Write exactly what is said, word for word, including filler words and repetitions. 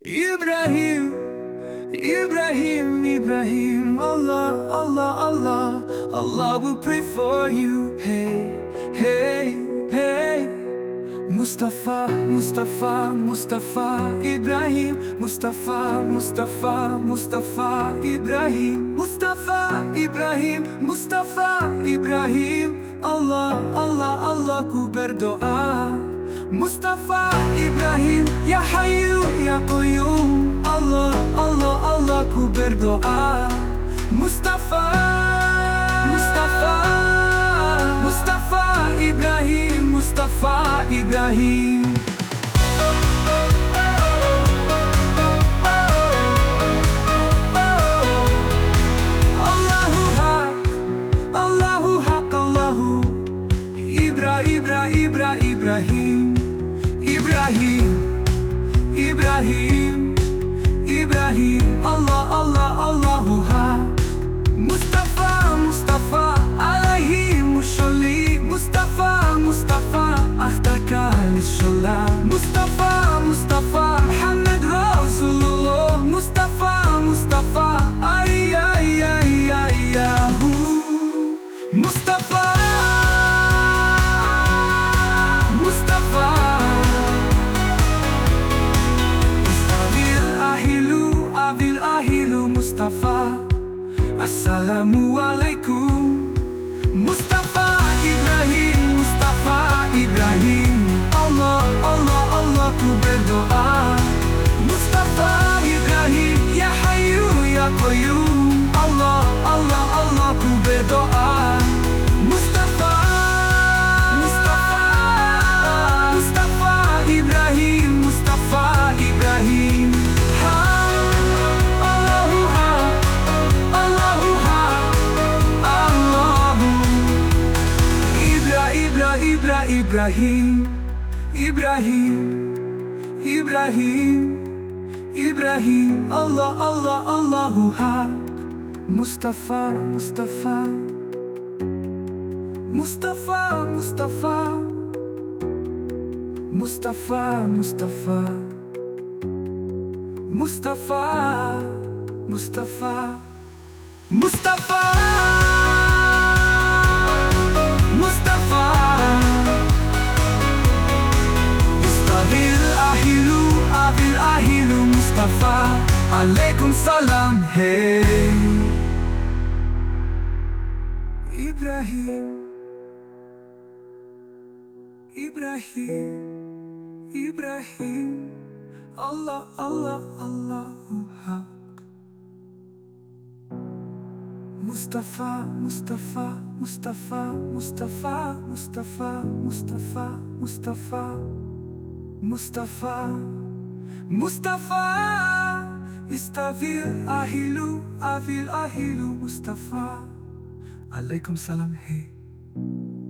Ibrahim, Ibrahim, Ibrahim, Allah, Allah, Allah, Allah will pray for you. Hey, hey, hey. Mustafa, Mustafa, Mustafa, Ibrahim, Mustafa, Mustafa, Mustafa, Ibrahim, Mustafa, Ibrahim, Mustafa, Ibrahim, Allah, Allah, Allah ku berdoa. Mustafa, Ibrahim, Ya Hayyu, Ya Qayyum, Allah, Allah, Allah ku berdoa. Mustafa, Mustafa, Mustafa, Ibrahim, Mustafa, Ibrahim. Allahu Haq, Allahu Haq, Allahu Ibra, Ibra, Ibra, Ibrahim, Ibrahim, Ibrahim, Ibrahim, Allah, Allah, Allahu Haq. Mustafa, Mustafa, alaihi musalli, Mustafa, Mustafa, ahtaka lissalam, Mustafa, Mustafa, Muhammad Rasulullah, Mustafa, Mustafa, ay, ay, ay, ay, yahu, Mustafa, Mustafa, Abil ahilu, Abil ahilu, Mustafa. Assalamualaikum, Mustafa, Ibrahim, Mustafa, Ibrahim, Allah, Allah, Allah ku berdoa. Mustafa, Ibrahim, Ya Hayyu, Ya Qayyum, Allah, Allah, Allah ku berdoa. Mustafa, Mustafa, Mustafa, Ibrahim, Mustafa, Ibrahim. Ibra, Ibrahim, Ibrahim, Ibrahim, Ibrahim, Allah, Allah, Allahu Haq. Mustafa, Mustafa, Mustafa, Mustafa, Mustafa, Mustafa, Mustafa, Mustafa, Mustafa, Mustafa. Abil ahilu, Abil ahilu, Mustafa, alaikum salam, hey. Ibrahim, Ibrahim, Ibrahim, Allah, Allah, Allahu Haq. Mustafa, Mustafa, Mustafa, Mustafa, Mustafa, Mustafa, Mustafa, Mustafa, Mustafa, Istavil ahilu, Avil ahilu, Mustafa, alaikum salam, hey.